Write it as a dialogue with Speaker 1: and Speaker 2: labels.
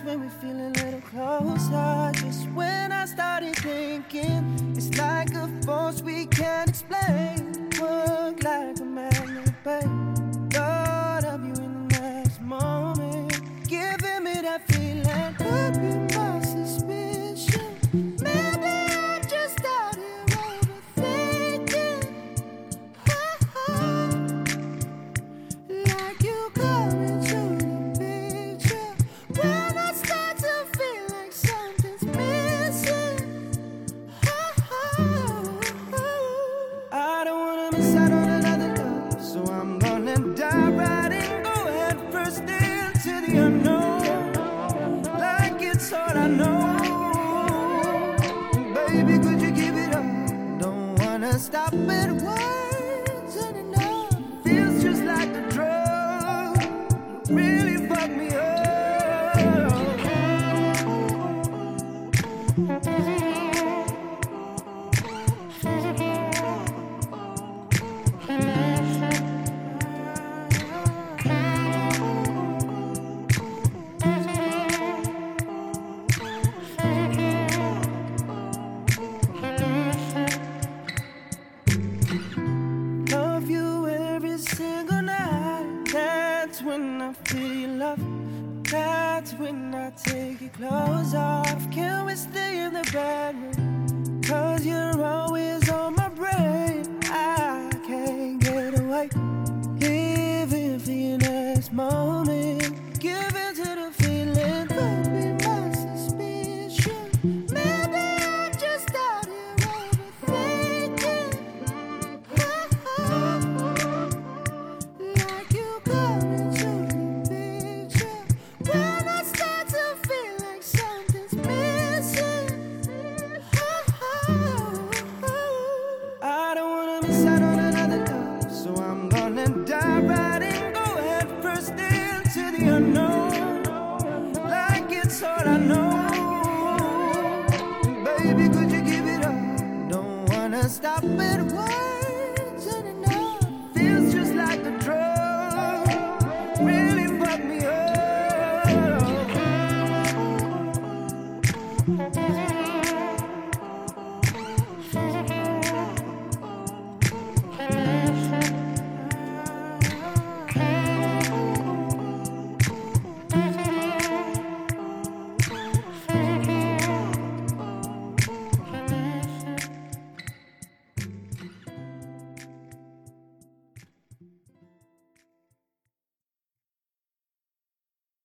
Speaker 1: when we feel a little closer. Just when I started thinking, it's like a force we can't explain. Work like a magnet, babe. Thought of you in the next moment, giving me that feeling. Could be my suspicion. Maybe I'm just out here overthinking. Like you come into the picture when I start to feel like something's missing. I don't wanna miss out on another love, so I'm gonna dive right in, go head first into the unknown, like it's all I know. Baby, could you give it up? Don't wanna stop at words and enough. Feels just like a drug, really fuck me up. Love you every single night. That's when I feel your love. That's when I take your clothes off. Can we stay in the bedroom? 'Cause you're always on my brain. I can't get away. Living for your next moment. Giving to the feeling. Could be my suspicion. Maybe I'm just out here overthinking. Like you come into the picture when I start to feel like something's missing. I don't wanna miss out on another love, so I'm gonna dive right in, go head first into the unknown, like it's all I know. Baby, could you give it up? Don't wanna stop at words and enough. Feels just like a drug, really fuck me